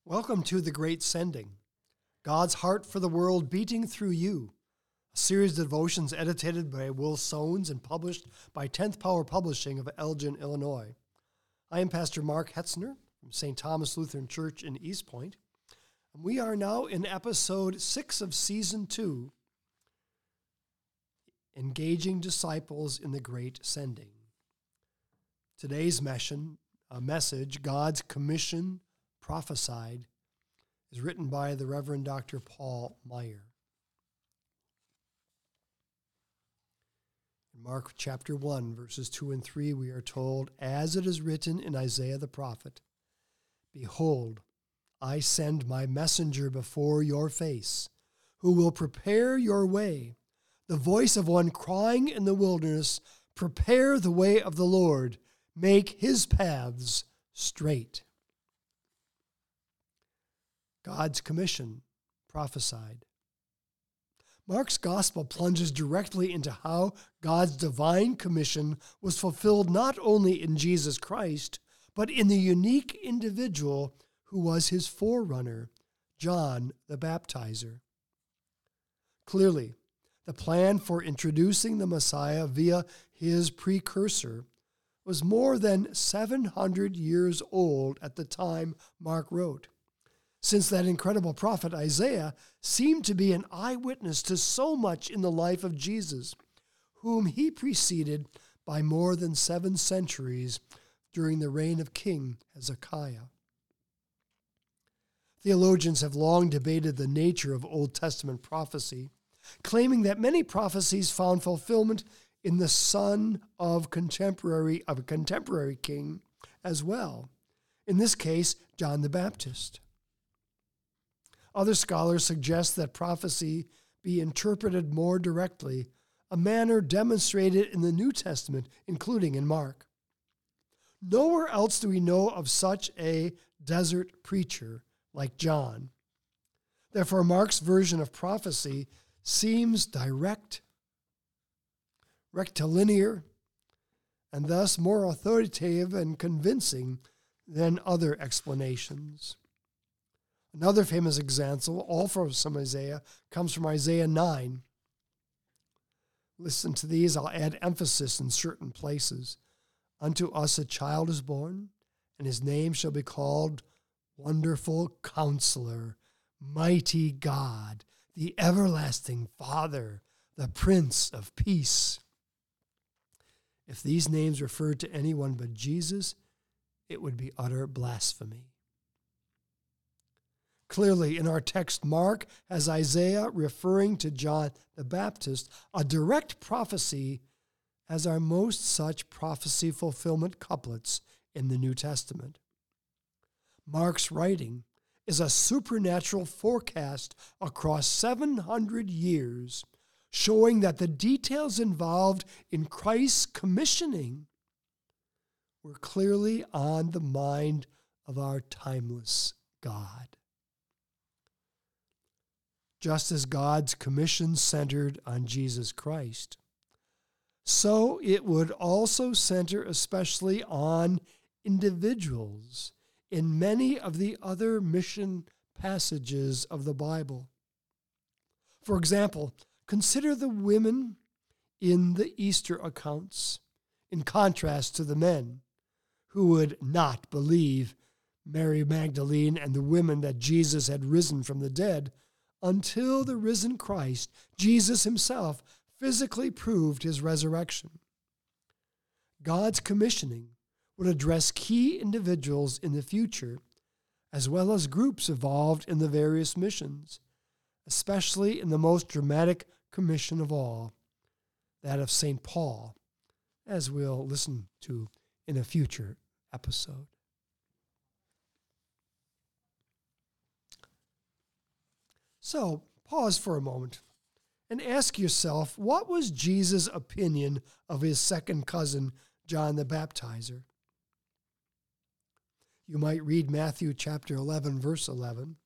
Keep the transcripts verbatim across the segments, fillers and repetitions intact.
Welcome to The Great Sending, God's heart for the world beating through you, a series of devotions edited by Will Sones and published by tenth Power Publishing of Elgin, Illinois. I am Pastor Mark Hetzner from Saint Thomas Lutheran Church in East Point, and we are now in episode six of season two, Engaging Disciples in the Great Sending. Today's mission, a message, God's Commission Prophesied, is written by the Reverend Doctor Paul Meyer. In Mark chapter one, verses two and three, we are told, as it is written in Isaiah the prophet, "Behold, I send my messenger before your face, who will prepare your way, the voice of one crying in the wilderness, prepare the way of the Lord, make his paths straight." God's commission prophesied. Mark's gospel plunges directly into how God's divine commission was fulfilled not only in Jesus Christ, but in the unique individual who was his forerunner, John the Baptizer. Clearly, the plan for introducing the Messiah via his precursor was more than seven hundred years old at the time Mark wrote, since that incredible prophet Isaiah seemed to be an eyewitness to so much in the life of Jesus, whom he preceded by more than seven centuries during the reign of King Hezekiah. Theologians have long debated the nature of Old Testament prophecy, claiming that many prophecies found fulfillment in the son of contemporary of a contemporary king as well, in this case, John the Baptist. Other scholars suggest that prophecy be interpreted more directly, a manner demonstrated in the New Testament, including in Mark. Nowhere else do we know of such a desert preacher like John. Therefore, Mark's version of prophecy seems direct, rectilinear, and thus more authoritative and convincing than other explanations. Another famous example, also from Isaiah, comes from Isaiah nine. Listen to these. I'll add emphasis in certain places. Unto us a child is born, and his name shall be called Wonderful Counselor, Mighty God, the Everlasting Father, the Prince of Peace. If these names referred to anyone but Jesus, it would be utter blasphemy. Clearly, in our text, Mark has Isaiah referring to John the Baptist, a direct prophecy, as are most such prophecy fulfillment couplets in the New Testament. Mark's writing is a supernatural forecast across seven hundred years, showing that the details involved in Christ's commissioning were clearly on the mind of our timeless God. Just as God's commission centered on Jesus Christ, so it would also center especially on individuals in many of the other mission passages of the Bible. For example, consider the women in the Easter accounts, in contrast to the men who would not believe Mary Magdalene and the women that Jesus had risen from the dead, until the risen Christ, Jesus himself, physically proved his resurrection. God's commissioning would address key individuals in the future, as well as groups involved in the various missions, especially in the most dramatic commission of all, that of Saint Paul, as we'll listen to in a future episode. So, pause for a moment and ask yourself, what was Jesus' opinion of his second cousin, John the Baptizer? You might read Matthew chapter eleven, verse eleven.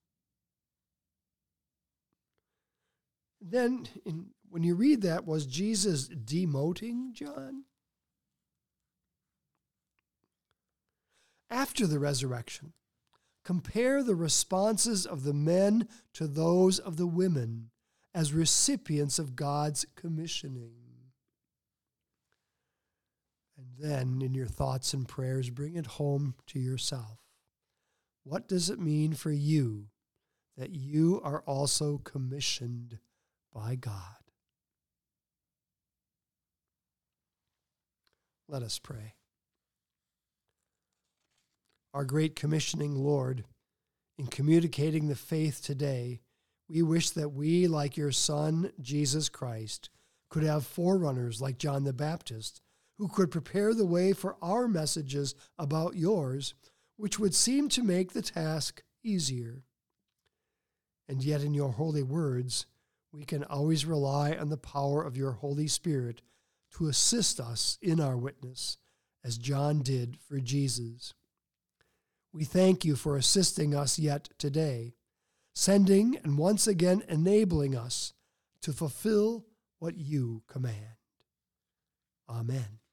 Then, in, when you read that, was Jesus demoting John? After the resurrection, compare the responses of the men to those of the women as recipients of God's commissioning. And then, in your thoughts and prayers, bring it home to yourself. What does it mean for you that you are also commissioned by God? Let us pray. Our great commissioning Lord, in communicating the faith today, we wish that we, like your Son, Jesus Christ, could have forerunners like John the Baptist, who could prepare the way for our messages about yours, which would seem to make the task easier. And yet in your holy words, we can always rely on the power of your Holy Spirit to assist us in our witness, as John did for Jesus. We thank you for assisting us yet today, sending and once again enabling us to fulfill what you command. Amen.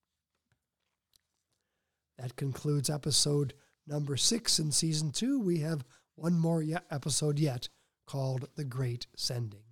That concludes episode number six in season two. We have one more ye- episode yet called The Great Sending.